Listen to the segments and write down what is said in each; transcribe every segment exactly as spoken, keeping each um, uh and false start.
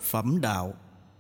phẩm đạo.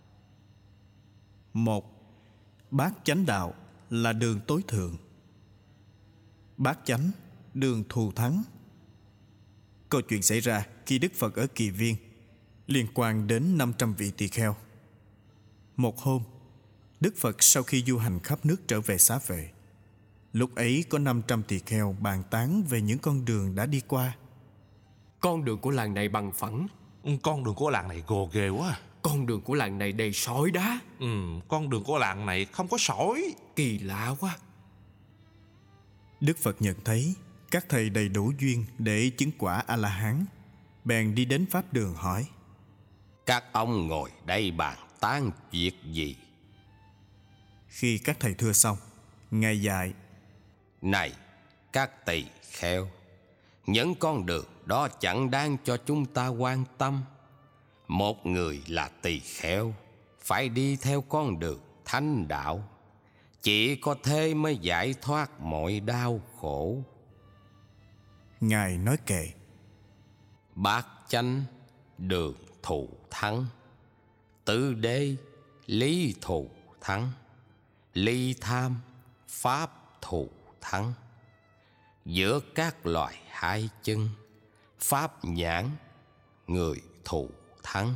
Một. Bát chánh đạo là đường tối thượng. Bát chánh, đường thù thắng. Câu chuyện xảy ra khi Đức Phật ở Kỳ Viên, liên quan đến năm trăm vị tỳ kheo. Một hôm, Đức Phật sau khi du hành khắp nước trở về Xá Vệ. Lúc ấy có năm trăm tỳ kheo bàn tán về những con đường đã đi qua. Con đường của làng này bằng phẳng. Con đường của làng này gồ ghề quá. Con đường của làng này đầy sỏi đá. Ừ, con đường của làng này không có sỏi. Kỳ lạ quá. Đức Phật nhận thấy các thầy đầy đủ duyên để chứng quả A-la-hán, bèn đi đến pháp đường hỏi: Các ông ngồi đây bàn tán việc gì? Khi các thầy thưa xong, Ngài dạy: Này các tỳ kheo, những con đường đó chẳng đáng cho chúng ta quan tâm. Một người là tỳ kheo phải đi theo con đường thánh đạo, chỉ có thế mới giải thoát mọi đau khổ. Ngài nói kệ: Bát chánh, đường thù thắng. Tứ đế, lý thù thắng. Ly tham, pháp thù thắng. Giữa các loài hai chân, pháp nhãn, người thù thắng.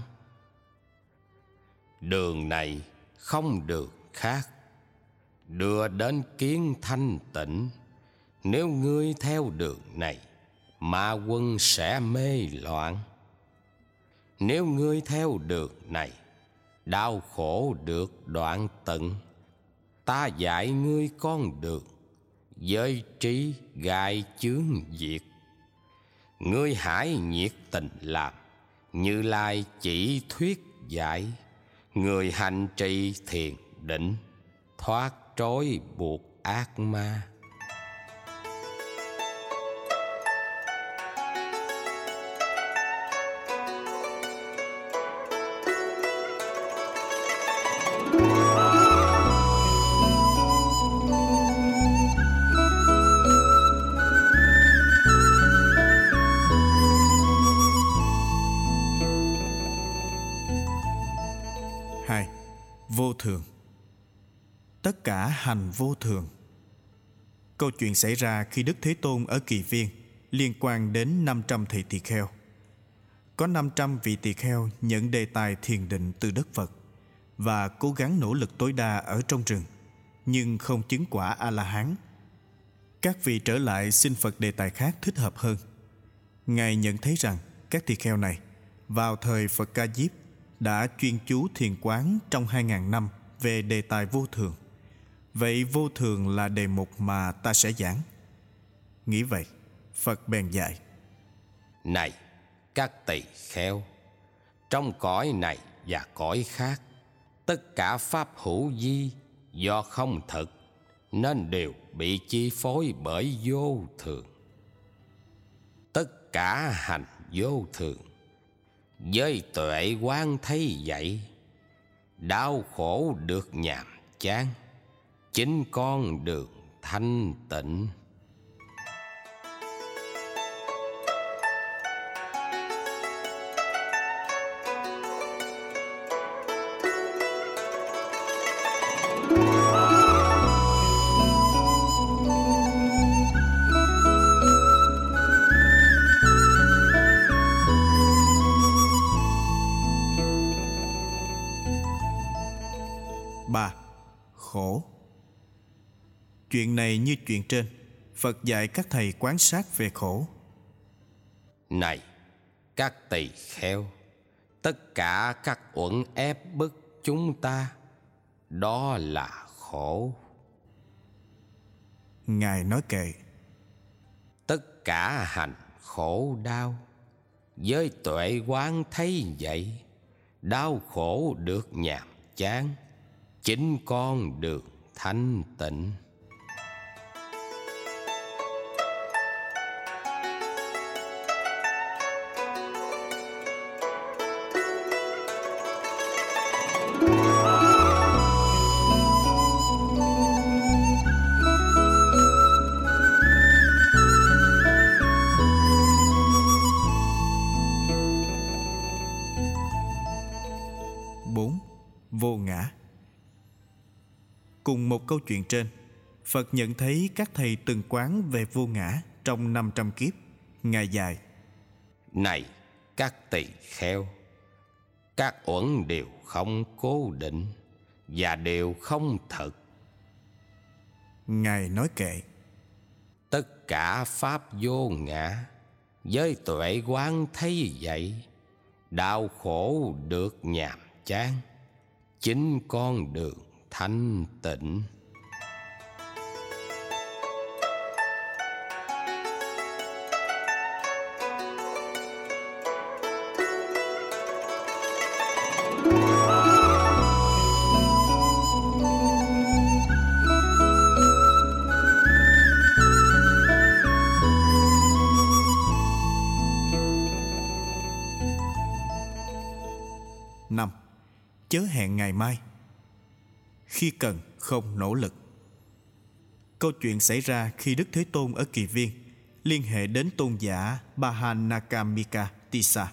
Đường này không đường khác, đưa đến kiến thanh tịnh. Nếu ngươi theo đường này, ma quân sẽ mê loạn. Nếu ngươi theo đường này, đau khổ được đoạn tận. Ta dạy ngươi con đường, giới trí gai chướng diệt. Ngươi hãy nhiệt tình làm, Như Lai chỉ thuyết dạy. Người hành trì thiền định, thoát trói buộc ác ma. Hai. Vô thường. Tất cả hành vô thường. Câu chuyện xảy ra khi Đức Thế Tôn ở Kỳ Viên, liên quan đến năm trăm thầy tỳ kheo. Có năm trăm vị tỳ kheo nhận đề tài thiền định từ Đức Phật và cố gắng nỗ lực tối đa ở trong rừng, nhưng không chứng quả A-la-hán. Các vị trở lại xin Phật đề tài khác thích hợp hơn. Ngài nhận thấy rằng các tỳ kheo này vào thời Phật Ca Diếp đã chuyên chú thiền quán trong hai ngàn năm về đề tài vô thường. Vậy vô thường là đề mục mà ta sẽ giảng. Nghĩ vậy, Phật bèn dạy: Này các tỳ kheo, trong cõi này và cõi khác, tất cả pháp hữu vi do không thực nên đều bị chi phối bởi vô thường. Tất cả hành vô thường, với tuệ quán thấy vậy, đau khổ được nhàm chán, chính con đường thanh tịnh. Ba. Khổ. Chuyện này như chuyện trên, Phật dạy các thầy quan sát về khổ. Này các tỳ kheo, tất cả các uẩn ép bức chúng ta, đó là khổ. Ngài nói kệ: Tất cả hành khổ đau, với tuệ quán thấy vậy, đau khổ được nhàm chán, chính con đường thanh tịnh. Cùng một câu chuyện trên, Phật nhận thấy các thầy từng quán về vô ngã trong năm trăm kiếp. Ngài dạy: Này các tỳ kheo, các uẩn đều không cố định và đều không thật. Ngài nói kệ: Tất cả pháp vô ngã, với tuệ quán thấy vậy, đau khổ được nhàm chán, chính con đường thanh tịnh. Năm. Chớ hẹn ngày mai. Khi cần không nỗ lực. Câu chuyện xảy ra khi Đức Thế Tôn ở Kỳ Viên liên hệ đến tôn giả Bhanakamika Tissa.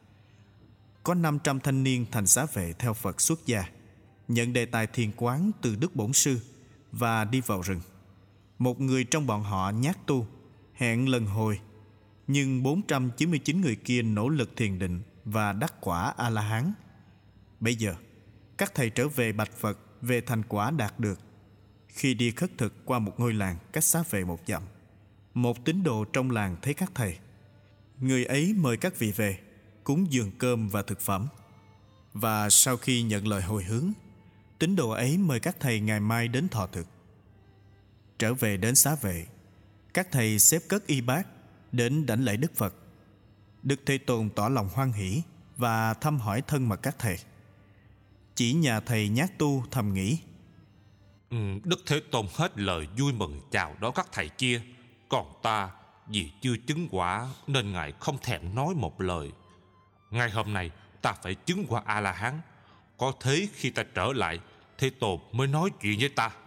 Có năm trăm thanh niên thành xá vệ theo Phật xuất gia, nhận đề tài thiền quán từ Đức Bổn Sư và đi vào rừng. Một người trong bọn họ nhát tu, hẹn lần hồi, nhưng bốn trăm chín mươi chín người kia nỗ lực thiền định và đắc quả A-la-hán. Bây giờ, các thầy trở về bạch Phật về thành quả đạt được. Khi đi khất thực qua một ngôi làng cách xá vệ một dặm, một tín đồ trong làng thấy các thầy. Người ấy mời các vị về, cúng dường cơm và thực phẩm. Và sau khi nhận lời hồi hướng, tín đồ ấy mời các thầy ngày mai đến thọ thực. Trở về đến xá vệ, các thầy xếp cất y bát đến đảnh lễ Đức Phật. Đức Thế Tôn tỏ lòng hoan hỷ và thăm hỏi thân mật các thầy. Chỉ nhà thầy nhát tu thầm nghĩ: ừ, Đức Thế Tôn hết lời vui mừng chào đón các thầy kia, còn ta vì chưa chứng quả nên Ngài không thèm nói một lời. Ngày hôm nay ta phải chứng quả A-la-hán, có thế khi ta trở lại, Thế Tôn mới nói chuyện với ta.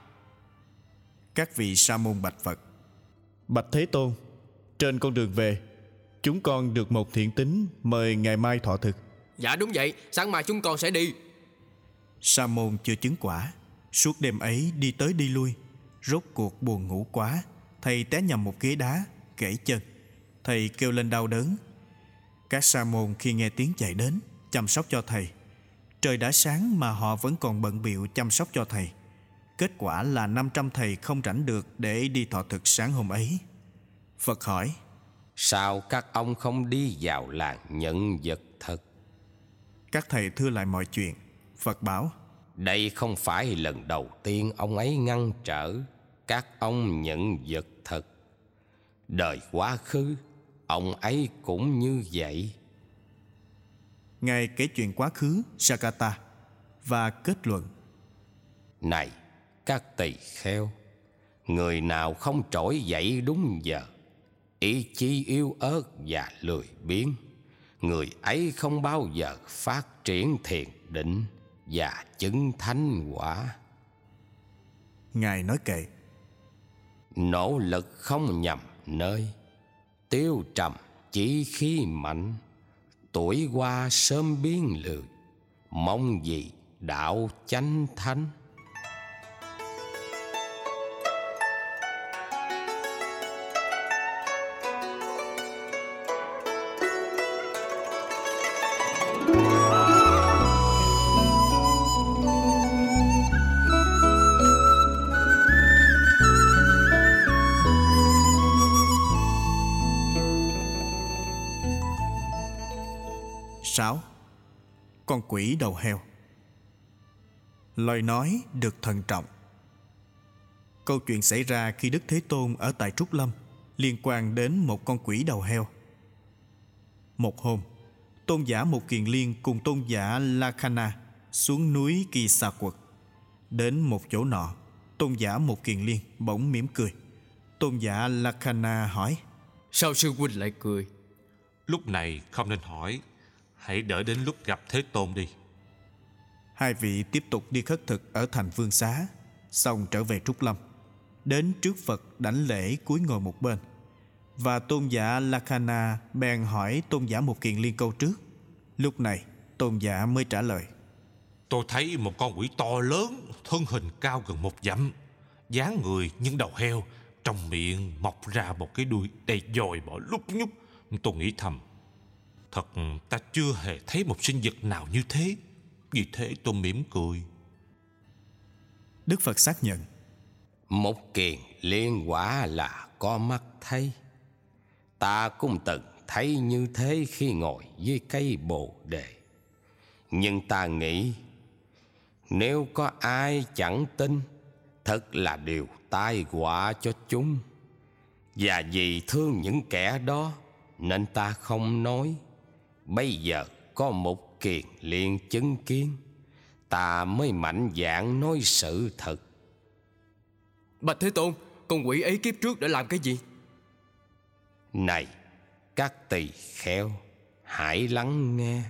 Các vị sa môn bạch Phật: Bạch Thế Tôn, trên con đường về, chúng con được một thiện tín mời ngày mai thọ thực. Dạ đúng vậy, sáng mai chúng con sẽ đi. Sa môn chưa chứng quả, suốt đêm ấy đi tới đi lui, rốt cuộc buồn ngủ quá, thầy té nhầm một ghế đá, gãy chân. Thầy kêu lên đau đớn. Các sa môn khi nghe tiếng chạy đến chăm sóc cho thầy. Trời đã sáng mà họ vẫn còn bận bịu chăm sóc cho thầy. Kết quả là năm trăm thầy không rảnh được để đi thọ thực sáng hôm ấy. Phật hỏi: Sao các ông không đi vào làng nhận vật thật? Các thầy thưa lại mọi chuyện. Phật bảo: Đây không phải lần đầu tiên ông ấy ngăn trở các ông nhận vật thật. Đời quá khứ, ông ấy cũng như vậy. Ngài kể chuyện quá khứ Sakata và kết luận: Này các tỳ kheo, người nào không trỗi dậy đúng giờ, ý chí yếu ớt và lười biếng, người ấy không bao giờ phát triển thiền định và chứng thánh quả. Ngài nói kệ: Nỗ lực không nhầm nơi, tiêu trầm chí khí mạnh, tuổi qua sớm biến lười, mong gì đạo chánh thánh. Sáu. Con quỷ đầu heo. Lời nói được thận trọng. Câu chuyện xảy ra khi Đức Thế Tôn ở tại Trúc Lâm liên quan đến một con quỷ đầu heo. Một hôm, tôn giả Một Kiền Liên cùng tôn giả Lakhana xuống núi Kỳ Xà Quật. Đến một chỗ nọ, tôn giả Một Kiền Liên bỗng mỉm cười. Tôn giả Lakhana hỏi: Sao sư huynh lại cười? Lúc này không nên hỏi, hãy đợi đến lúc gặp Thế Tôn đi. Hai vị tiếp tục đi khất thực ở thành Vương Xá, xong trở về Trúc Lâm. Đến trước Phật đảnh lễ cúi ngồi một bên. Và tôn giả Lakhana bèn hỏi tôn giả Một Kiền Liên câu trước. Lúc này tôn giả mới trả lời: Tôi thấy một con quỷ to lớn, thân hình cao gần một dặm, dáng người nhưng đầu heo, trong miệng mọc ra một cái đuôi đầy dòi bọ lúc nhúc. Tôi nghĩ thầm, thật ta chưa hề thấy một sinh vật nào như thế. Vì thế tôi mỉm cười. Đức Phật xác nhận: Một kiền liên quả là có mắt thấy. Ta cũng từng thấy như thế khi ngồi dưới cây bồ đề. Nhưng ta nghĩ, nếu có ai chẳng tin, thật là điều tai họa cho chúng. Và vì thương những kẻ đó nên ta không nói. Bây giờ có một kiền liên chứng kiến, ta mới mạnh dạn nói sự thật. Bạch Thế Tôn, con quỷ ấy kiếp trước đã làm cái gì? Này các tỳ kheo, hãy lắng nghe.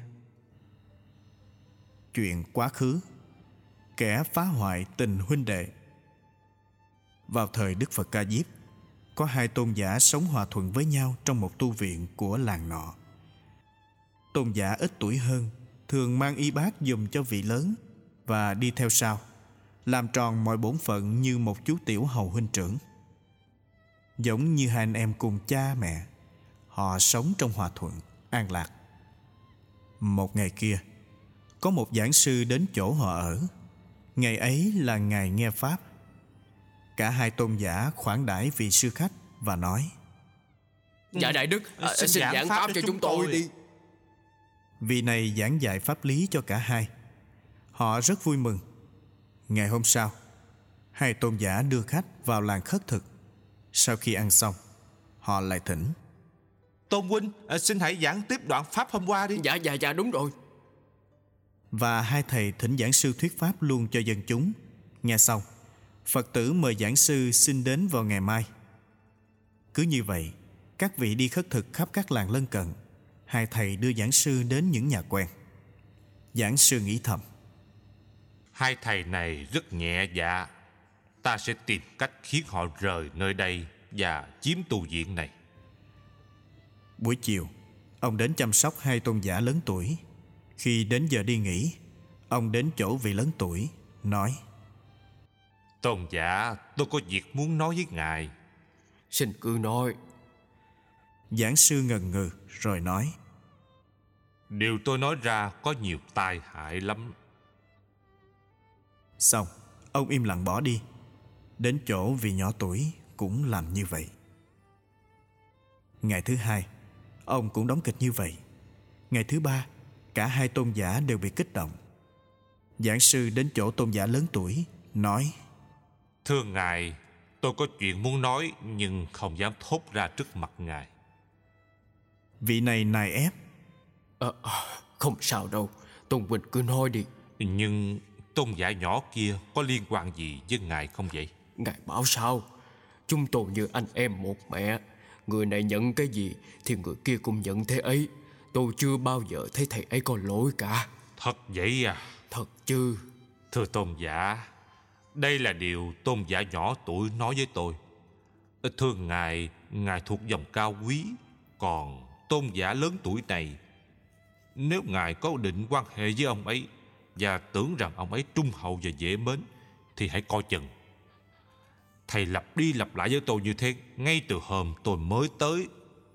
Chuyện quá khứ: kẻ phá hoại tình huynh đệ. Vào thời Đức Phật Ca Diếp, có hai tôn giả sống hòa thuận với nhau trong một tu viện của làng nọ. Tôn giả ít tuổi hơn thường mang y bát dùm cho vị lớn và đi theo sau, làm tròn mọi bổn phận như một chú tiểu hầu huynh trưởng. Giống như hai anh em cùng cha mẹ, họ sống trong hòa thuận, an lạc. Một ngày kia, có một giảng sư đến chỗ họ ở. Ngày ấy là ngày nghe pháp. Cả hai tôn giả khoản đãi vị sư khách và nói: Dạ đại đức, à, Xin xin giảng giảng pháp pháp cho cho chúng chúng tôi tôi. đi. Vị này giảng dạy pháp lý cho cả hai. Họ rất vui mừng. Ngày hôm sau, hai tôn giả đưa khách vào làng khất thực. Sau khi ăn xong, họ lại thỉnh: Tôn huynh, à, xin hãy giảng tiếp đoạn pháp hôm qua đi. Dạ dạ dạ đúng rồi. Và hai thầy thỉnh giảng sư thuyết pháp luôn cho dân chúng. Nghe xong, Phật tử mời giảng sư xin đến vào ngày mai. Cứ như vậy, các vị đi khất thực khắp các làng lân cận. Hai thầy đưa giảng sư đến những nhà quen. Giảng sư nghĩ thầm: Hai thầy này rất nhẹ dạ. Ta sẽ tìm cách khiến họ rời nơi đây và chiếm tu viện này. Buổi chiều, ông đến chăm sóc hai tôn giả lớn tuổi. Khi đến giờ đi nghỉ, ông đến chỗ vị lớn tuổi, nói: Tôn giả, tôi có việc muốn nói với ngài. Xin cứ nói. Giảng sư ngần ngừ rồi nói: Điều tôi nói ra có nhiều tai hại lắm. Xong, ông im lặng bỏ đi. Đến chỗ vị nhỏ tuổi cũng làm như vậy. Ngày thứ hai, ông cũng đóng kịch như vậy. Ngày thứ ba, cả hai tôn giả đều bị kích động. Giảng sư đến chỗ tôn giả lớn tuổi, nói: Thưa ngài, tôi có chuyện muốn nói nhưng không dám thốt ra trước mặt ngài. Vị này nài ép: À, không sao đâu, Tôn huynh cứ nói đi. Nhưng tôn giả nhỏ kia có liên quan gì với ngài không vậy? Ngài bảo sao? Chúng tôi như anh em một mẹ. Người này nhận cái gì thì người kia cũng nhận thế ấy. Tôi chưa bao giờ thấy thầy ấy có lỗi cả. Thật vậy à? Thật chứ? Thưa tôn giả, đây là điều tôn giả nhỏ tuổi nói với tôi. Thưa ngài, ngài thuộc dòng cao quý. Còn tôn giả lớn tuổi này, nếu ngài có định quan hệ với ông ấy và tưởng rằng ông ấy trung hậu và dễ mến, thì hãy coi chừng. Thầy lặp đi lặp lại với tôi như thế ngay từ hôm tôi mới tới.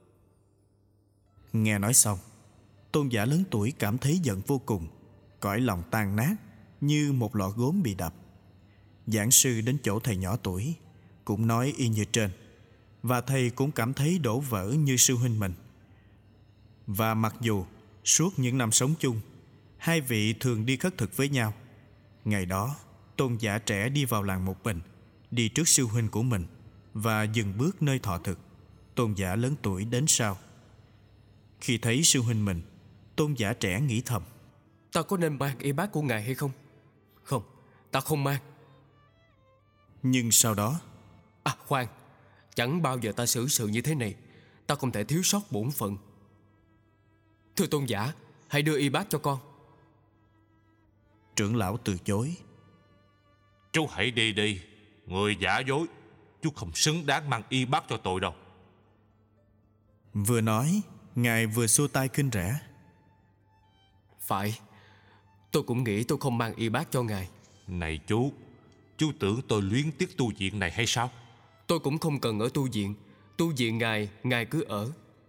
Nghe nói xong, tôn giả lớn tuổi cảm thấy giận vô cùng, cõi lòng tan nát như một lọ gốm bị đập. Giảng sư đến chỗ thầy nhỏ tuổi, cũng nói y như trên, và thầy cũng cảm thấy đổ vỡ như sư huynh mình. Và mặc dù suốt những năm sống chung, hai vị thường đi khất thực với nhau, ngày đó tôn giả trẻ đi vào làng một mình, đi trước sư huynh của mình và dừng bước nơi thọ thực. Tôn giả lớn tuổi đến sau. Khi thấy sư huynh mình, tôn giả trẻ nghĩ thầm: Ta có nên mang y bát của ngài hay không? Không, ta không mang. Nhưng sau đó, À khoan, chẳng bao giờ ta xử sự như thế này. Ta không thể thiếu sót bổn phận. Thưa tôn giả, hãy đưa y bát cho con. trưởng lão từ chối: Chú hãy đi đi, người giả dối. Chú không xứng đáng mang y bát cho tôi đâu. Vừa nói, ngài vừa xua tay khinh rẻ: Phải, Tôi cũng nghĩ tôi không mang y bát cho ngài. Này chú, chú tưởng tôi luyến tiếc tu viện này hay sao? Tôi cũng không cần ở tu viện. Tu viện ngài, ngài cứ ở.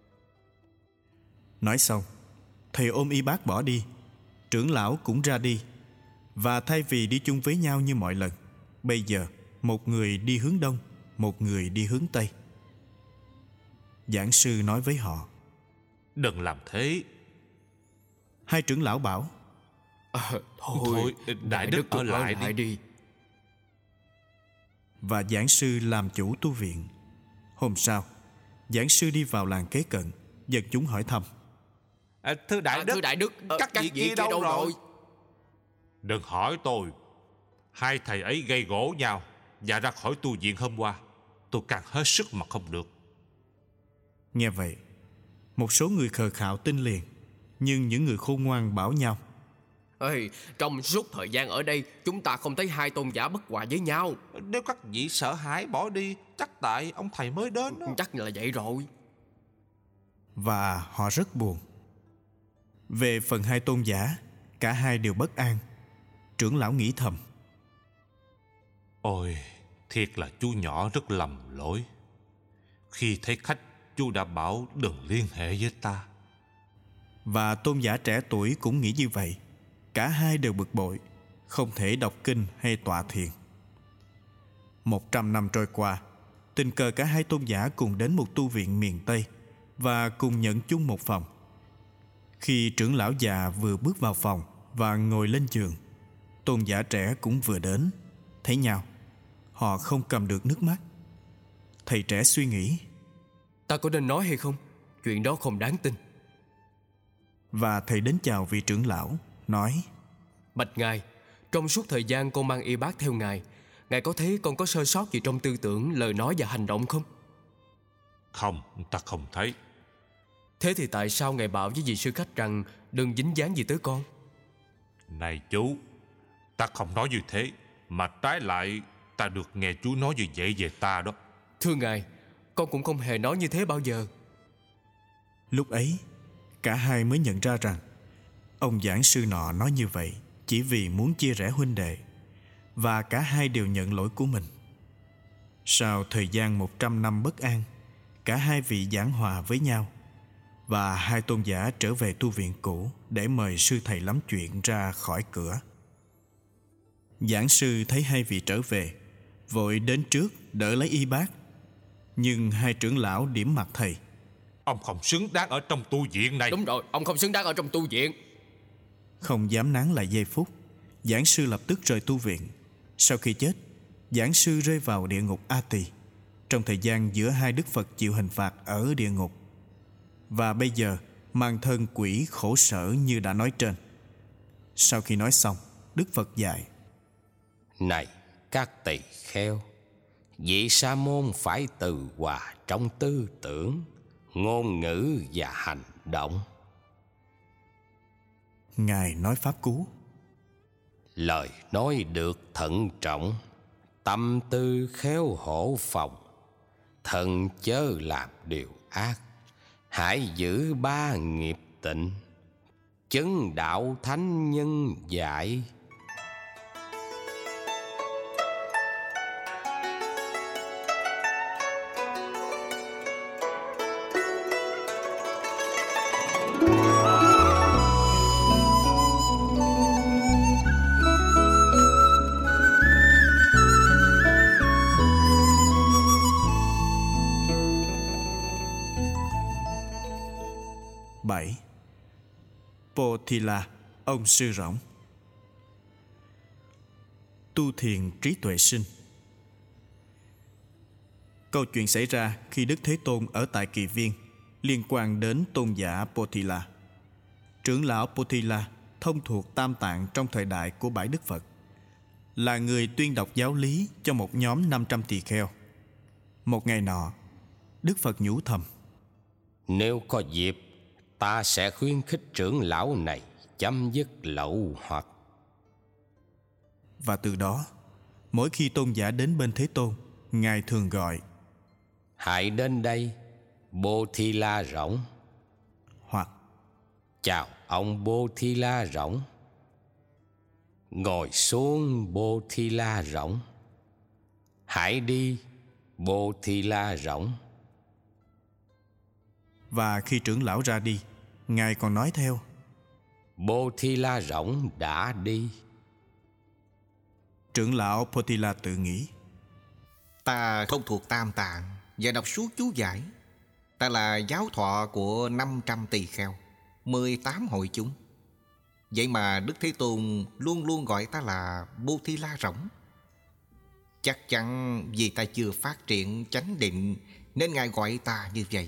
Nói xong, thầy ôm y bát bỏ đi. Trưởng lão cũng ra đi. Và thay vì đi chung với nhau như mọi lần, bây giờ một người đi hướng đông, một người đi hướng tây. Giảng sư nói với họ: Đừng làm thế. Hai trưởng lão bảo: À, thôi, Thôi, Đại, Đại Đức, Đức ở lại, lại đi. đi. Và giảng sư làm chủ tu viện. Hôm sau, giảng sư đi vào làng kế cận. Dân chúng hỏi thăm: à, Thưa Đại à, Đức, thưa Đại Đức, các, các vị kia đâu, đâu rồi? rồi? Đừng hỏi tôi. Hai thầy ấy gây gổ nhau và ra khỏi tu viện hôm qua. Tôi càng hết sức mà không được. Nghe vậy, một số người khờ khạo tin liền. Nhưng những người khôn ngoan bảo nhau: Ê, trong suốt thời gian ở đây, chúng ta không thấy hai tôn giả bất hòa với nhau. Nếu các vị sợ hãi bỏ đi, chắc tại ông thầy mới đến đó. Chắc là vậy rồi. Và họ rất buồn. Về phần hai tôn giả, cả hai đều bất an. Trưởng lão nghĩ thầm: Ôi, thiệt là chú nhỏ rất lầm lỗi. Khi thấy khách, chú đã bảo đừng liên hệ với ta. Và tôn giả trẻ tuổi cũng nghĩ như vậy. Cả hai đều bực bội, không thể đọc kinh hay tọa thiền. Một trăm năm trôi qua, tình cờ cả hai tôn giả cùng đến một tu viện miền Tây và cùng nhận chung một phòng. Khi trưởng lão già vừa bước vào phòng và ngồi lên giường, tôn giả trẻ cũng vừa đến. Thấy nhau, họ không cầm được nước mắt. Thầy trẻ suy nghĩ: Ta có nên nói hay không? Chuyện đó không đáng tin. Và thầy đến chào vị trưởng lão, nói: Bạch ngài, trong suốt thời gian con mang y bát theo ngài, ngài có thấy con có sơ sót gì trong tư tưởng, lời nói và hành động không? Không, ta không thấy. Thế thì tại sao ngài bảo với vị sư khách rằng đừng dính dáng gì tới con? Này chú, ta không nói như thế, mà trái lại ta được nghe chú nói như vậy về ta đó. Thưa ngài, con cũng không hề nói như thế bao giờ. Lúc ấy, cả hai mới nhận ra rằng ông giảng sư nọ nói như vậy chỉ vì muốn chia rẽ huynh đệ, và cả hai đều nhận lỗi của mình. Sau thời gian một trăm năm bất an, cả hai vị giảng hòa với nhau, và hai tôn giả trở về tu viện cũ để mời sư thầy lắm chuyện ra khỏi cửa. Giảng sư thấy hai vị trở về, vội đến trước đỡ lấy y bát. Nhưng hai trưởng lão điểm mặt thầy: Ông không xứng đáng ở trong tu viện này. Đúng rồi, ông không xứng đáng ở trong tu viện. Không dám nán lại giây phút, giảng sư lập tức rời tu viện. Sau khi chết, giảng sư rơi vào địa ngục A Tỳ, trong thời gian giữa hai đức Phật chịu hình phạt ở địa ngục. Và bây giờ mang thân quỷ khổ sở như đã nói trên. Sau khi nói xong, Đức Phật dạy: Này các tỳ kheo, vị sa môn phải từ hòa trong tư tưởng, ngôn ngữ và hành động. Ngài nói pháp cú: Lời nói được thận trọng, tâm tư khéo hổ phòng, thần chớ làm điều ác, hãy giữ ba nghiệp tịnh, chứng đạo thánh nhân dạy. bảy. Potila, ông sư rỗng. Tu thiền trí tuệ sinh. Câu chuyện xảy ra khi Đức Thế Tôn ở tại Kỳ Viên, liên quan đến tôn giả Potila. Trưởng lão Potila thông thuộc Tam Tạng trong thời đại của Bãi Đức Phật, là người tuyên đọc giáo lý cho một nhóm năm trăm tỳ kheo. Một ngày nọ, Đức Phật nhủ thầm: Nếu có dịp, ta sẽ khuyến khích trưởng lão này chấm dứt lậu hoặc. Và từ đó, mỗi khi tôn giả đến bên Thế Tôn, Ngài thường gọi: Hãy đến đây, Bô Thi La Rỗng. Hoặc: Chào ông Bô Thi La Rỗng. ngồi xuống Bô Thi La rỗng. Hãy đi, Bô Thi La rỗng. Và khi trưởng lão ra đi, Ngài còn nói theo: Bô Thi La rỗng đã đi. Trưởng lão Potila tự nghĩ: Ta không thuộc Tam Tạng và đọc suốt chú giải. Ta là giáo thọ của năm trăm tỳ kheo, mười tám hội chúng. Vậy mà Đức Thế Tôn luôn luôn gọi ta là Bô Thi La rỗng. Chắc chắn vì ta chưa phát triển chánh định nên Ngài gọi ta như vậy.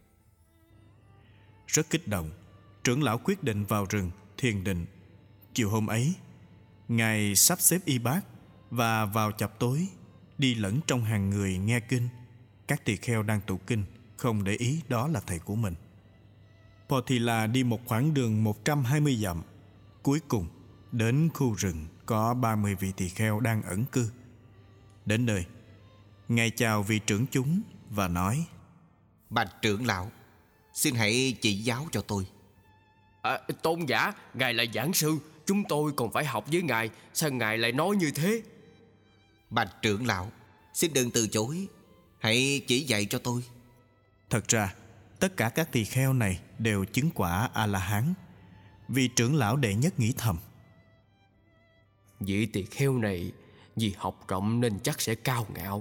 Rất kích động, trưởng lão quyết định vào rừng thiền định. Chiều hôm ấy, Ngài sắp xếp y bát và vào chập tối đi lẫn trong hàng người nghe kinh. Các tỳ kheo đang tụng kinh không để ý đó là thầy của mình. Potila đi một khoảng đường một trăm hai mươi dặm. Cuối cùng đến khu rừng có ba mươi vị tỳ kheo đang ẩn cư. Đến nơi, Ngài chào vị trưởng chúng và nói: Bạch trưởng lão, xin hãy chỉ giáo cho tôi. À, tôn giả, Ngài là giảng sư, chúng tôi còn phải học với Ngài. Sao Ngài lại nói như thế? Bạch trưởng lão, xin đừng từ chối, hãy chỉ dạy cho tôi. Thật ra, tất cả các tỳ kheo này đều chứng quả A-la-hán. Vị trưởng lão đệ nhất nghĩ thầm: Vị tỳ kheo này vì học rộng nên chắc sẽ cao ngạo.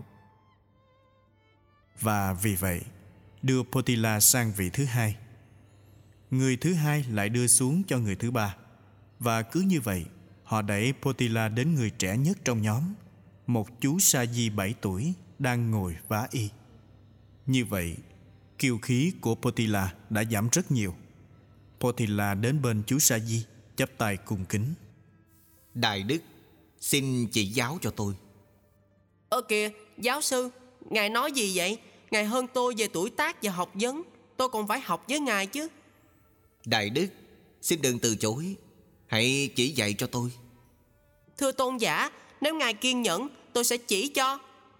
Và vì vậy đưa Potila sang vị thứ hai. Người thứ hai lại đưa xuống cho người thứ ba. Và cứ như vậy, họ đẩy Potila đến người trẻ nhất trong nhóm, một chú sa di bảy tuổi đang ngồi vá y. Như vậy, kiêu khí của Potila đã giảm rất nhiều. Potila đến bên chú sa di, chắp tay cung kính: Đại đức, xin chỉ giáo cho tôi. Ơ kìa, giáo sư, Ngài nói gì vậy? Ngài hơn tôi về tuổi tác và học vấn. Tôi còn phải học với Ngài chứ. Đại đức, xin đừng từ chối, hãy chỉ dạy cho tôi. Thưa tôn giả, nếu Ngài kiên nhẫn, tôi sẽ chỉ cho.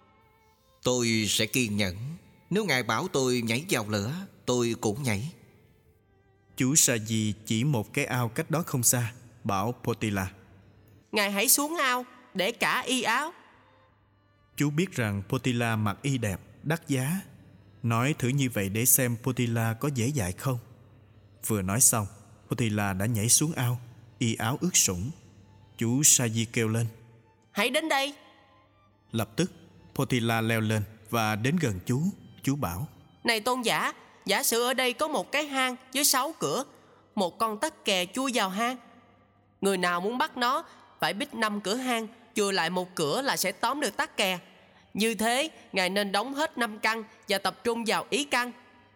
Tôi sẽ kiên nhẫn. Nếu Ngài bảo tôi nhảy vào lửa, tôi cũng nhảy. Chú sa di chỉ một cái ao cách đó không xa, bảo Potila: Ngài hãy xuống ao, để cả y áo. Chú biết rằng Potila mặc y đẹp, đắt giá. Nói thử như vậy để xem Potila có dễ dạy không. Vừa nói xong, Potila đã nhảy xuống ao, y áo ướt sũng. Chú sa di kêu lên: Hãy đến đây. Lập tức Potila leo lên và đến gần chú. Chú bảo: Này tôn giả, giả sử ở đây có một cái hang với sáu cửa. Một con tắc kè chui vào hang. Người nào muốn bắt nó phải bít năm cửa hang, chừa lại một cửa là sẽ tóm được tắc kè. Như thế, Ngài nên đóng hết năm căn và tập trung vào ý căn.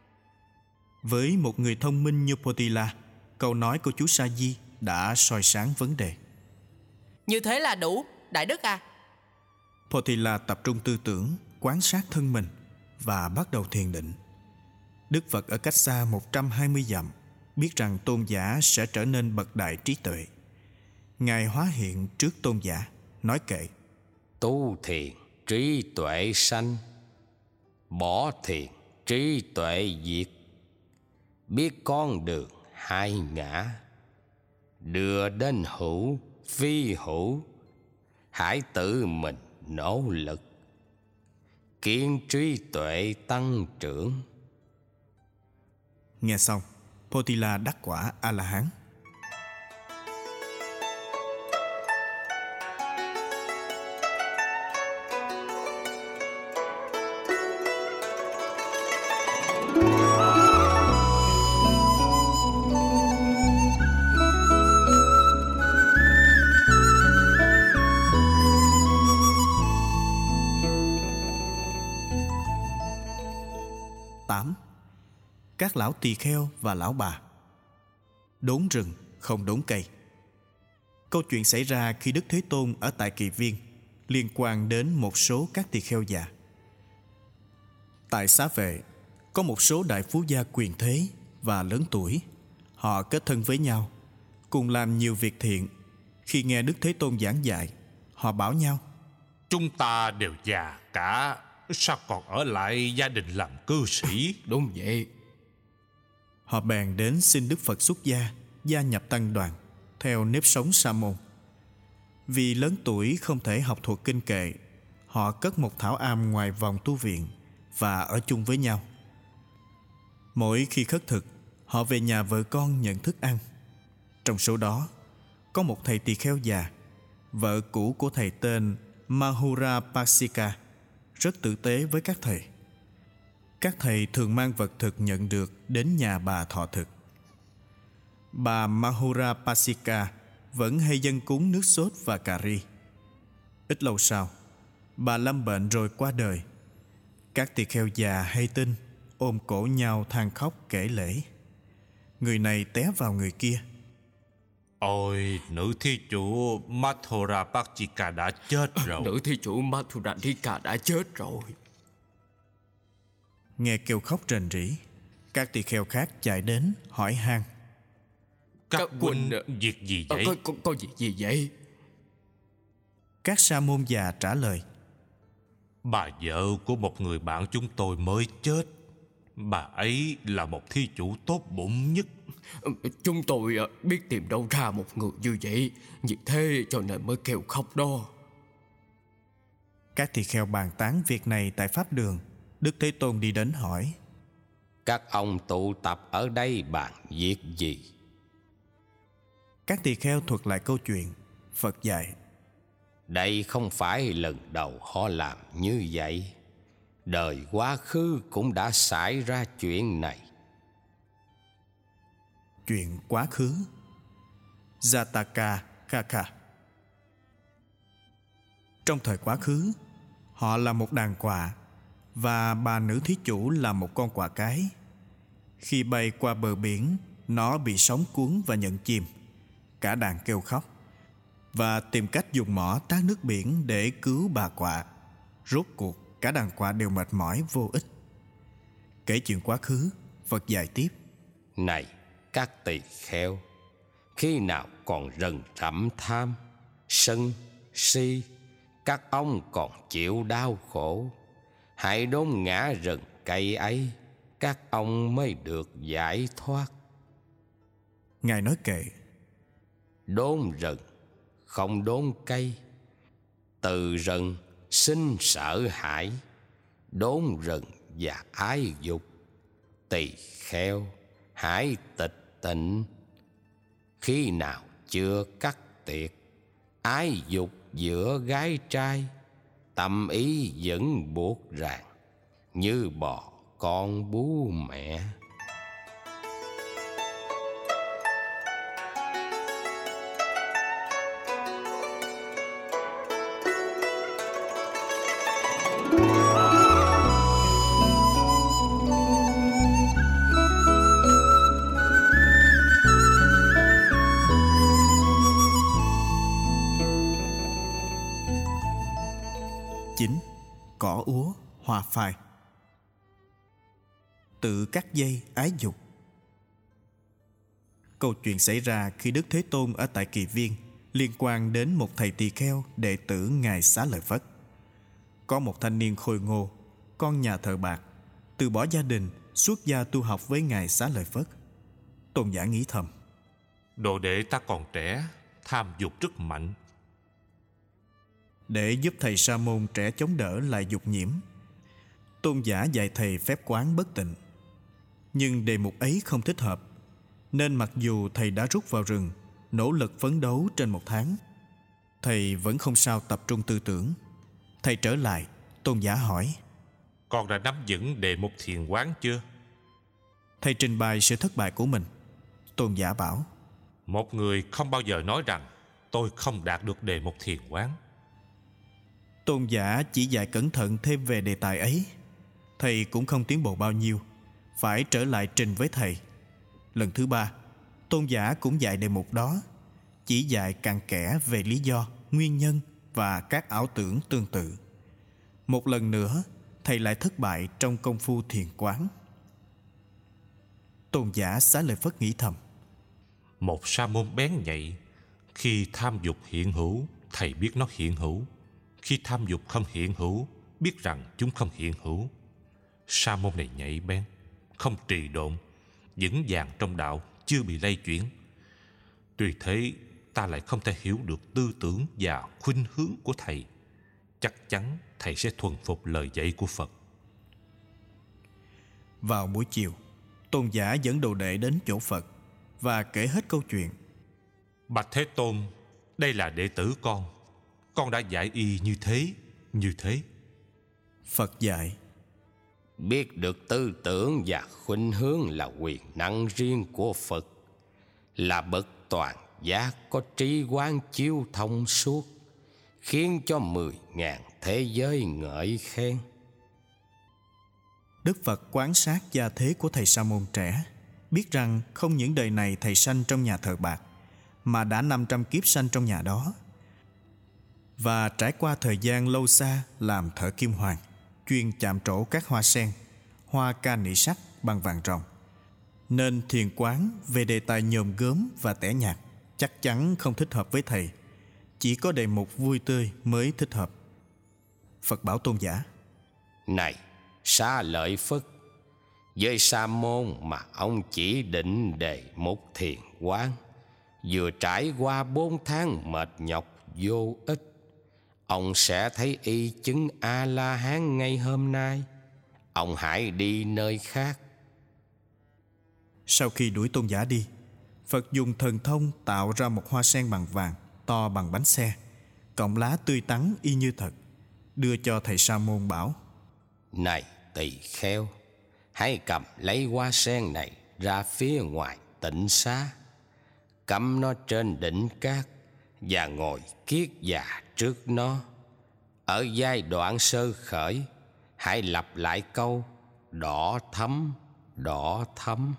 Với một người thông minh như Potila, câu nói của chú sa di đã soi sáng vấn đề. Như thế là đủ, đại đức à. Potila tập trung tư tưởng, quan sát thân mình và bắt đầu thiền định. Đức Phật ở cách xa một trăm hai mươi dặm biết rằng tôn giả sẽ trở nên bậc đại trí tuệ. Ngài hóa hiện trước tôn giả, nói kệ: Tu thiền trí tuệ sanh, bỏ thiền trí tuệ diệt. Biết con đường hai ngã, đưa đến hữu phi hữu. Hãy tự mình nỗ lực, kiến trí tuệ tăng trưởng. Nghe xong, Potila đắc quả A-la-hán. tám. Các lão tỳ kheo và lão bà. Đốn rừng không đốn cây. Câu chuyện xảy ra khi Đức Thế Tôn ở tại Kỳ Viên liên quan đến một số các tỳ kheo già. Tại Xá Vệ có một số đại phú gia quyền thế và lớn tuổi. Họ kết thân với nhau, cùng làm nhiều việc thiện. Khi nghe Đức Thế Tôn giảng dạy, họ bảo nhau: Chúng ta đều già cả, sao còn ở lại gia đình làm cư sĩ? Đúng vậy. Họ bèn đến xin Đức Phật xuất gia, gia nhập tăng đoàn theo nếp sống sa môn. Vì lớn tuổi không thể học thuộc kinh kệ, họ cất một thảo am ngoài vòng tu viện và ở chung với nhau. Mỗi khi khất thực, họ về nhà vợ con nhận thức ăn. Trong số đó, có một thầy tỳ kheo già, vợ cũ của thầy tên Mahura Pasika, rất tử tế với các thầy. Các thầy thường mang vật thực nhận được đến nhà bà thọ thực. Bà Mahura Pasika vẫn hay dâng cúng nước sốt và cà ri. Ít lâu sau, bà lâm bệnh rồi qua đời. Các tỳ kheo già hay tin ôm cổ nhau than khóc kể lễ. Người này té vào người kia. Ôi, nữ thí chủ Mathura Pasika đã chết rồi. Nữ thí chủ Mathura Pasika đã chết rồi. Nghe kêu khóc rền rĩ, các tỳ kheo khác chạy đến hỏi han. Các, Các huynh huynh- việc gì Ờ, vậy? có, có, có việc gì vậy? Các sa môn già trả lời. Bà vợ của một người bạn chúng tôi mới chết. Bà ấy là một thí chủ tốt bụng nhất. Ờ, Chúng tôi ờ, biết tìm đâu ra một người như vậy, vì thế cho nên mới kêu khóc đó. Các tỳ kheo bàn tán việc này tại pháp đường. Đức Thế Tôn đi đến hỏi. Các ông tụ tập ở đây bàn việc gì? Các tỳ kheo thuật lại câu chuyện. Phật dạy. Đây không phải lần đầu họ làm như vậy. Đời quá khứ cũng đã xảy ra chuyện này. Chuyện quá khứ. Jataka Kaka. Trong thời quá khứ, họ là một đàn quạ và bà nữ thí chủ là một con quạ cái. Khi bay qua bờ biển, nó bị sóng cuốn và nhận chìm. Cả đàn kêu khóc và tìm cách dùng mỏ tát nước biển để cứu bà quạ. Rốt cuộc cả đàn quạ đều mệt mỏi vô ích. Kể chuyện quá khứ, Phật dạy tiếp. Này các tỳ kheo, khi nào còn rần rẫm tham, sân, si, các ông còn chịu đau khổ. Hãy đốn ngã rừng cây ấy, các ông mới được giải thoát. Ngài nói kệ. Đốn rừng, không đốn cây. Từ rừng sinh sợ hãi, đốn rừng và ái dục. Tỳ kheo, hãy tịch tịnh. Khi nào chưa cắt tiệt, ái dục giữa gái trai, tâm ý vẫn buộc ràng, như bò con bú mẹ. Chín. Cỏ úa hoa phai. Tự cắt dây ái dục. Câu chuyện xảy ra khi Đức Thế Tôn ở tại Kỳ Viên liên quan đến một thầy tỳ kheo đệ tử Ngài Xá Lợi Phất. Có một thanh niên khôi ngô, con nhà thợ bạc, từ bỏ gia đình xuất gia tu học với Ngài Xá Lợi Phất. Tôn giả nghĩ thầm. Đồ đệ ta còn trẻ, tham dục rất mạnh. Để giúp thầy sa môn trẻ chống đỡ lại dục nhiễm, Tôn giả dạy thầy phép quán bất tịnh. Nhưng đề mục ấy không thích hợp, nên mặc dù thầy đã rút vào rừng, nỗ lực phấn đấu trên một tháng, thầy vẫn không sao tập trung tư tưởng. Thầy trở lại, Tôn giả hỏi. Con đã nắm vững đề mục thiền quán chưa? Thầy trình bày sự thất bại của mình. Tôn giả bảo. Một người không bao giờ nói rằng tôi không đạt được đề mục thiền quán. Tôn giả chỉ dạy cẩn thận thêm về đề tài ấy. Thầy cũng không tiến bộ bao nhiêu, phải trở lại trình với thầy. Lần thứ ba, Tôn giả cũng dạy đề mục đó, chỉ dạy cặn kẽ về lý do, nguyên nhân và các ảo tưởng tương tự. Một lần nữa, thầy lại thất bại trong công phu thiền quán. Tôn giả Xá Lợi Phất nghĩ thầm. Một sa môn bén nhạy, khi tham dục hiện hữu, thầy biết nó hiện hữu. Khi tham dục không hiện hữu, biết rằng chúng không hiện hữu. Sa môn này nhạy bén, không trì độn, vững vàng trong đạo, chưa bị lay chuyển. Tuy thế, ta lại không thể hiểu được tư tưởng và khuynh hướng của thầy. Chắc chắn thầy sẽ thuần phục lời dạy của Phật. Vào buổi chiều, tôn giả dẫn đồ đệ đến chỗ Phật và kể hết câu chuyện. Bạch Thế Tôn, đây là đệ tử con. Con đã dạy y như thế, như thế. Phật dạy: Biết được tư tưởng và khuynh hướng là quyền năng riêng của Phật, là bậc toàn giác có trí quán chiếu thông suốt, khiến cho mười ngàn thế giới ngợi khen. Đức Phật quan sát gia thế của thầy sa môn trẻ, biết rằng không những đời này thầy sanh trong nhà thờ bạc, mà đã năm trăm kiếp sanh trong nhà đó, và trải qua thời gian lâu xa làm thợ kim hoàn, chuyên chạm trổ các hoa sen, hoa ca nị sắc bằng vàng ròng, nên thiền quán về đề tài nhòm gớm và tẻ nhạt chắc chắn không thích hợp với thầy. Chỉ có đề mục vui tươi mới thích hợp. Phật bảo tôn giả: Này Xá Lợi Phất, với sa môn mà ông chỉ định đề mục thiền quán, vừa trải qua bốn tháng mệt nhọc vô ích, ông sẽ thấy y chứng A-la-hán ngay hôm nay. Ông hãy đi nơi khác. Sau khi đuổi tôn giả đi, Phật dùng thần thông tạo ra một hoa sen bằng vàng to bằng bánh xe, cọng lá tươi tắn y như thật, đưa cho thầy sa môn bảo: Này tỳ kheo, hãy cầm lấy hoa sen này ra phía ngoài tịnh xá, cắm nó trên đỉnh cát và ngồi kiết già trước nó. Ở giai đoạn sơ khởi, hãy lặp lại câu đỏ thắm, đỏ thắm.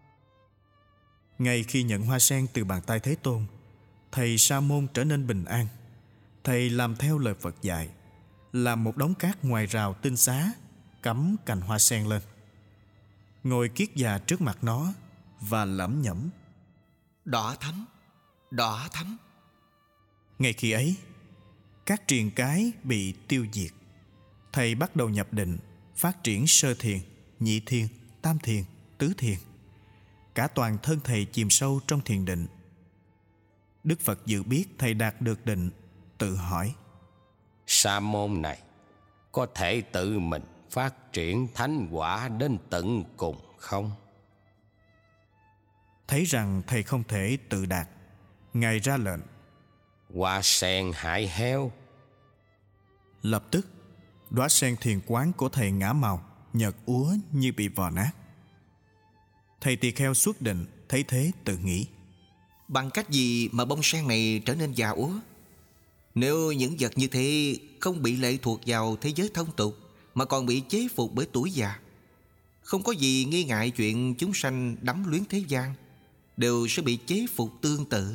Ngay khi nhận hoa sen từ bàn tay Thế Tôn, thầy sa môn trở nên bình an. Thầy làm theo lời Phật dạy, làm một đống cát ngoài rào tinh xá, cắm cành hoa sen lên, ngồi kiết già trước mặt nó và lẩm nhẩm: Đỏ thắm, đỏ thắm. Ngay khi ấy, các triền cái bị tiêu diệt. Thầy bắt đầu nhập định, phát triển sơ thiền, nhị thiền, tam thiền, tứ thiền. Cả toàn thân thầy chìm sâu trong thiền định. Đức Phật dự biết thầy đạt được định, tự hỏi: Sa môn này có thể tự mình phát triển thánh quả đến tận cùng không? Thấy rằng thầy không thể tự đạt, Ngài ra lệnh: Hoa sen hại heo. Lập tức, đóa sen thiền quán của thầy ngã màu, nhợt úa như bị vò nát. Thầy tỳ kheo xuất định thấy thế tự nghĩ: Bằng cách gì mà bông sen này trở nên già úa? Nếu những vật như thế không bị lệ thuộc vào thế giới thông tục, mà còn bị chế phục bởi tuổi già, không có gì nghi ngại chuyện chúng sanh đắm luyến thế gian, đều sẽ bị chế phục tương tự.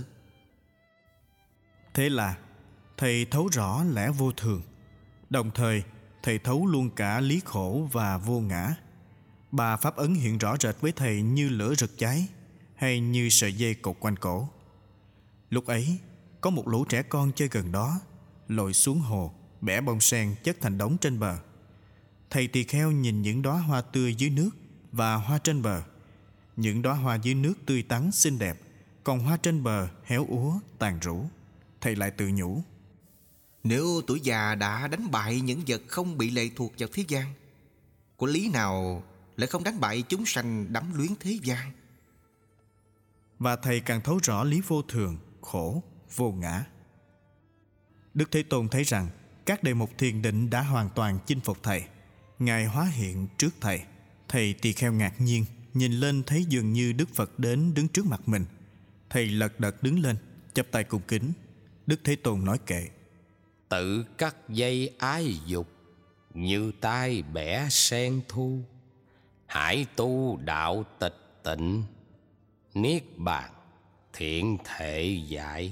Thế là thầy thấu rõ lẽ vô thường, đồng thời thầy thấu luôn cả lý khổ và vô ngã. Ba pháp ấn hiện rõ rệt với thầy như lửa rực cháy, hay như sợi dây cột quanh cổ. Lúc ấy, có một lũ trẻ con chơi gần đó, lội xuống hồ, bẻ bông sen chất thành đống trên bờ. Thầy tỳ kheo nhìn những đóa hoa tươi dưới nước và hoa trên bờ. Những đóa hoa dưới nước tươi tắn xinh đẹp, còn hoa trên bờ héo úa tàn rũ. Thầy lại tự nhủ: Nếu tuổi già đã đánh bại những vật không bị lệ thuộc vào thế gian, có lý nào lại không đánh bại chúng sanh đắm luyến thế gian? Và thầy càng thấu rõ lý vô thường, khổ, vô ngã. Đức Thế Tôn thấy rằng các đề mục thiền định đã hoàn toàn chinh phục thầy. Ngài hóa hiện trước thầy. Thầy tỳ kheo ngạc nhiên, nhìn lên thấy dường như Đức Phật đến đứng trước mặt mình. Thầy lật đật đứng lên, chắp tay cung kính. Đức Thế Tôn nói kệ: Tự cắt dây ái dục, như tai bẻ sen thu. Hãy tu đạo tịch tịnh, niết bàn thiện thệ dạy.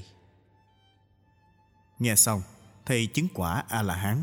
Nghe xong, thầy chứng quả A-la-hán.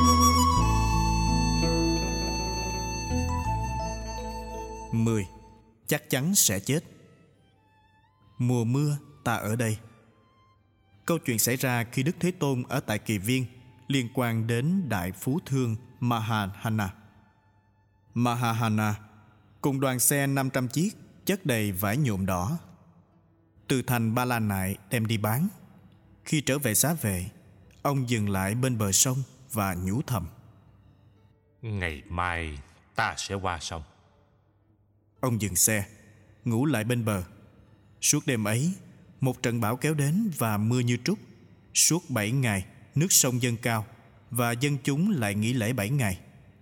mười. chắc chắn sẽ chết. Mùa mưa ta ở đây. Câu chuyện xảy ra khi Đức Thế Tôn ở tại Kỳ Viên, liên quan đến đại phú thương Mahahana. Mahahana cùng đoàn xe năm trăm chiếc chất đầy vải nhuộm đỏ từ thành Ba La Nại đem đi bán. Khi trở về xá vệ, ông dừng lại bên bờ sông và nhủ thầm: Ngày mai ta sẽ qua sông. Ông dừng xe, ngủ lại bên bờ. Suốt đêm ấy, một trận bão kéo đến và mưa như trút. Suốt bảy ngày, nước sông dâng cao và dân chúng lại nghỉ lễ bảy ngày.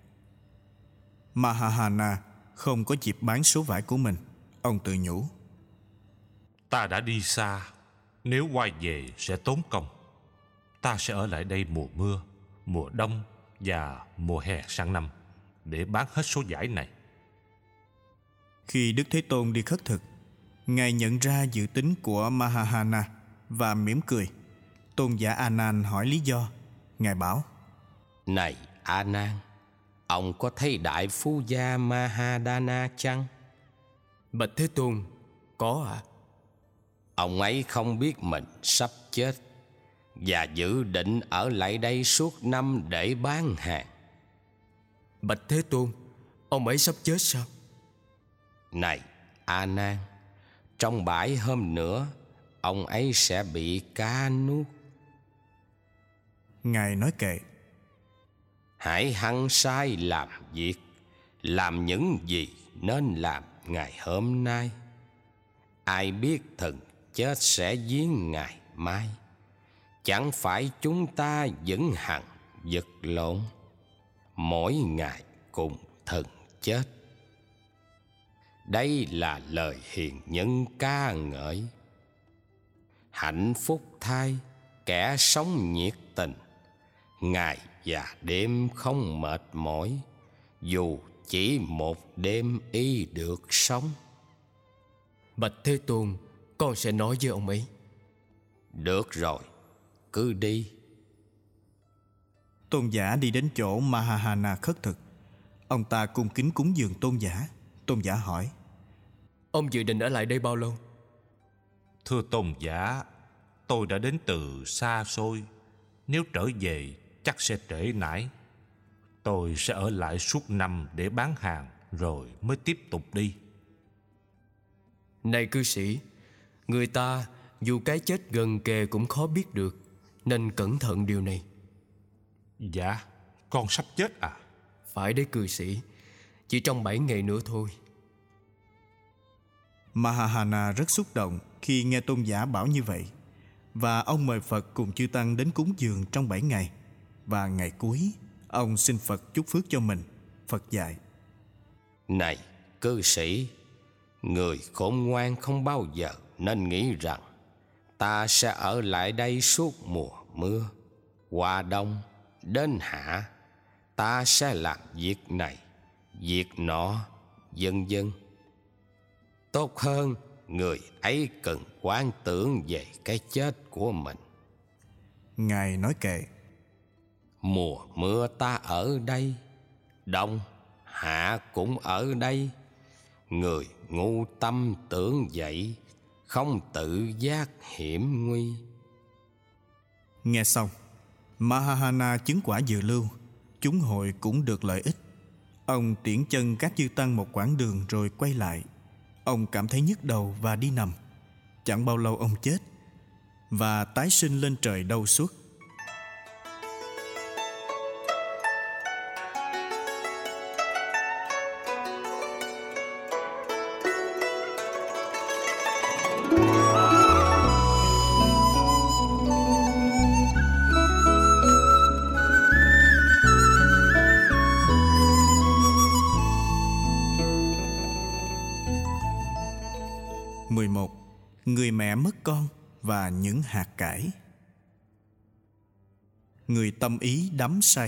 Mahahana không có dịp bán số vải của mình. Ông tự nhủ: Ta đã đi xa, nếu quay về sẽ tốn công. Ta sẽ ở lại đây mùa mưa, mùa đông và mùa hè sang năm để bán hết số vải này. Khi Đức Thế Tôn đi khất thực, Ngài nhận ra dự tính của Mahahana và mỉm cười. Tôn giả A Nan hỏi lý do. Ngài bảo: Này A Nan, ông có thấy đại phu gia Mahadana chăng? Bạch Thế Tôn, có ạ. À? Ông ấy không biết mình sắp chết và dự định ở lại đây suốt năm để bán hàng. Bạch Thế Tôn, ông ấy sắp chết sao? Này A Nan, trong bảy hôm nữa ông ấy sẽ bị cá nuốt. Ngài nói kệ: Hãy hăng say làm việc, làm những gì nên làm ngày hôm nay. Ai biết thần chết sẽ giết ngày mai. Chẳng phải chúng ta vẫn hằng vật lộn, mỗi ngày cùng thần chết. Đây là lời hiền nhân ca ngợi. Hạnh phúc thay kẻ sống nhiệt tình, ngày và đêm không mệt mỏi, dù chỉ một đêm y được sống. Bạch Thế Tôn, con sẽ nói với ông ấy. Được rồi, cứ đi. Tôn giả đi đến chỗ Mahahana khất thực. Ông ta cung kính cúng dường tôn giả. Tôn giả hỏi: Ông dự định ở lại đây bao lâu? Thưa tôn giả, tôi đã đến từ xa xôi. Nếu trở về chắc sẽ trễ nải. Tôi sẽ ở lại suốt năm để bán hàng, rồi mới tiếp tục đi. Này cư sĩ, người ta dù cái chết gần kề cũng khó biết được, nên cẩn thận điều này. Dạ, con sắp chết à? Phải đấy cư sĩ, chỉ trong bảy ngày nữa thôi. Mahahana rất xúc động khi nghe tôn giả bảo như vậy, và ông mời Phật cùng chư tăng đến cúng dường trong bảy ngày. Và ngày cuối, ông xin Phật chúc phước cho mình. Phật dạy: Này cư sĩ, người khôn ngoan không bao giờ nên nghĩ rằng ta sẽ ở lại đây suốt mùa mưa, qua đông, đến hạ. Ta sẽ làm việc này, việc nọ, vân vân. Tốt hơn, người ấy cần quán tưởng về cái chết của mình. Ngài nói kệ: Mùa mưa ta ở đây, đông, hạ cũng ở đây. Người ngu tâm tưởng vậy, không tự giác hiểm nguy. Nghe xong, Mahahana chứng quả dự lưu. Chúng hội cũng được lợi ích. Ông tiễn chân các chư tăng một quãng đường rồi quay lại. Ông cảm thấy nhức đầu và đi nằm. Chẳng bao lâu ông chết và tái sinh lên trời đâu suốt. mười một. Người mẹ mất con và những hạt cải. Người tâm ý đắm say.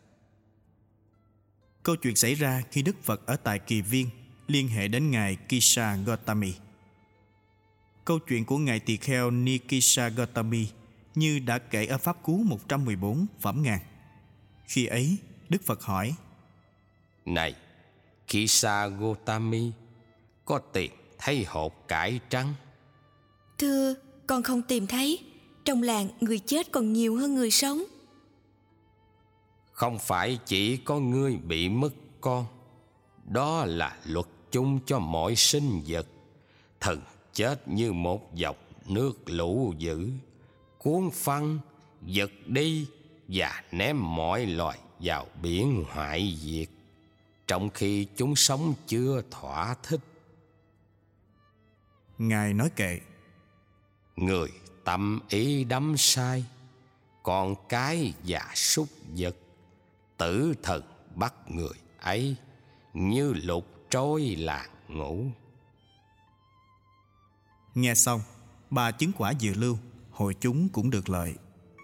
Câu chuyện xảy ra khi Đức Phật ở tại Kỳ Viên liên hệ đến Ngài Kisha Gotami. Câu chuyện của Ngài Tỳ Kheo Nikisha Gotami như đã kể ở Pháp Cú một trăm mười bốn phẩm ngàn. Khi ấy, Đức Phật hỏi: Này Kisha Gotami, có tìm thấy hột cải trắng? Thưa, con không tìm thấy. Trong làng người chết còn nhiều hơn người sống. Không phải chỉ có ngươi bị mất con. Đó là luật chung cho mọi sinh vật. Thần chết như một dòng nước lũ dữ, cuốn phăng, giật đi và ném mọi loài vào biển hoại diệt, trong khi chúng sống chưa thỏa thích. Ngài nói kệ: Người tâm ý đắm sai, con cái và súc vật, tử thần bắt người ấy như lục trôi làng ngủ. Nghe xong, bà chứng quả dự lưu, hội chúng cũng được lợi.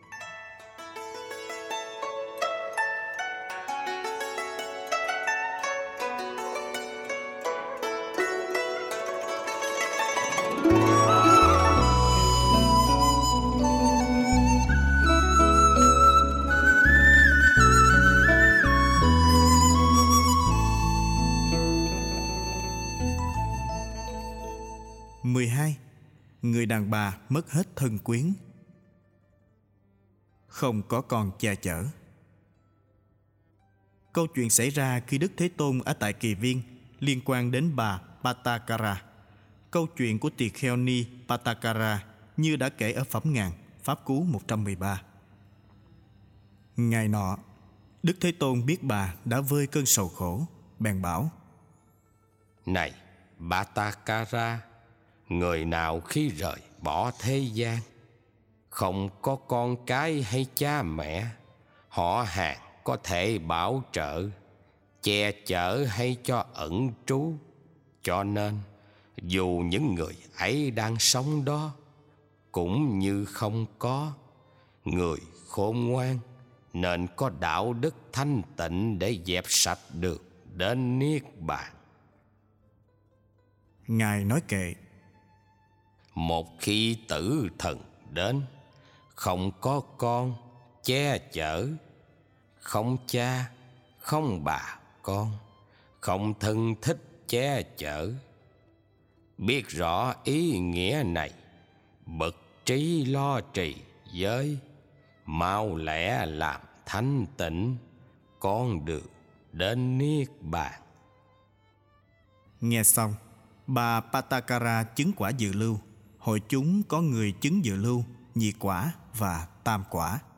mười hai. Người đàn bà mất hết thân quyến, không có con che chở. Câu chuyện xảy ra khi Đức Thế Tôn ở tại Kỳ Viên liên quan đến bà Pattakara. Câu chuyện của tỳ kheo ni Pattakara như đã kể ở Phẩm Ngàn, Pháp Cú một trăm mười ba. Ngày nọ, Đức Thế Tôn biết bà đã vơi cơn sầu khổ, bèn bảo: Này Pattakara, người nào khi rời bỏ thế gian, không có con cái hay cha mẹ, họ hàng có thể bảo trợ, che chở hay cho ẩn trú, cho nên dù những người ấy đang sống đó cũng như không có. Người khôn ngoan nên có đạo đức thanh tịnh để dẹp sạch được đến niết bàn. Ngài nói kệ: Một khi tử thần đến, không có con che chở, không cha, không bà con, không thân thích che chở. Biết rõ ý nghĩa này, bậc trí lo trì giới, mau lẹ làm thanh tịnh, con đường đến niết bàn. Nghe xong, bà Pattakara chứng quả dự lưu, hội chúng có người chứng dự lưu, nhị quả và tam quả.